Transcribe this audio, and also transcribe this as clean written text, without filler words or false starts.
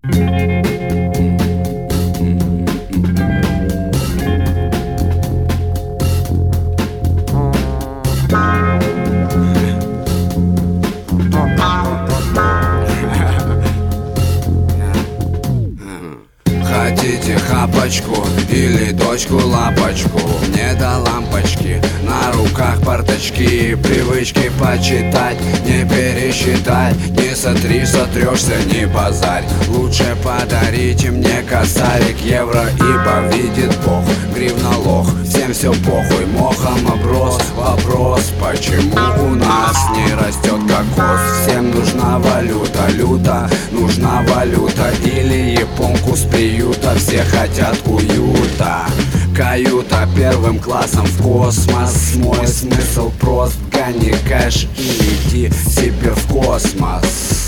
Хотите хапочку или дочку-лапочку? Мне до лампочки, на руках порточки. Привычки почитать, не пересчитать. Не сотри, сотрешься, не базарь. Лучше подарите мне косарик евро, ибо видит Бог, гривна лох. Всем все похуй, мохом оброс. Вопрос, почему у нас не растет кокос? Всем нужна валюта, люта, нужна валюта. Или японку с приюта, все хотят уюта. Каюта первым классом в космос. Мой смысл прост: гони кэш и лети себе в космос.